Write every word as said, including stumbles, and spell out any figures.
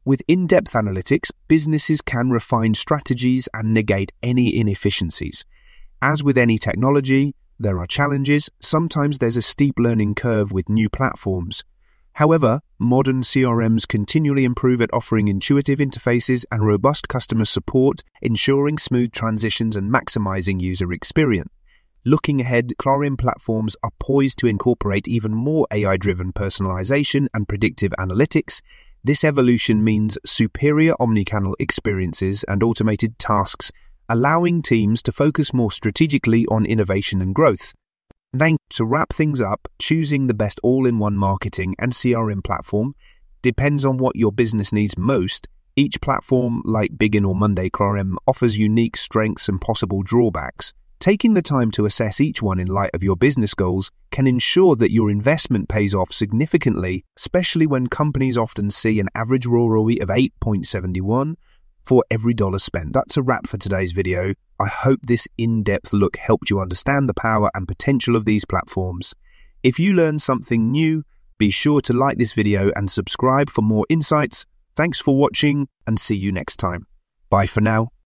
With in-depth analytics, businesses can refine strategies and negate any inefficiencies. As with any technology, there are challenges. Sometimes there's a steep learning curve with new platforms. However, modern C R Ms continually improve at offering intuitive interfaces and robust customer support, ensuring smooth transitions and maximizing user experience. Looking ahead, Clarion platforms are poised to incorporate even more A I-driven personalization and predictive analytics. This evolution means superior omnichannel experiences and automated tasks, allowing teams to focus more strategically on innovation and growth. Then, to wrap things up, choosing the best all-in-one marketing and C R M platform depends on what your business needs most. Each platform, like Begin or Monday Clarion, offers unique strengths and possible drawbacks. Taking the time to assess each one in light of your business goals can ensure that your investment pays off significantly, especially when companies often see an average R O I of eight point seven one for every dollar spent. That's a wrap for today's video. I hope this in-depth look helped you understand the power and potential of these platforms. If you learned something new, be sure to like this video and subscribe for more insights. Thanks for watching and see you next time. Bye for now.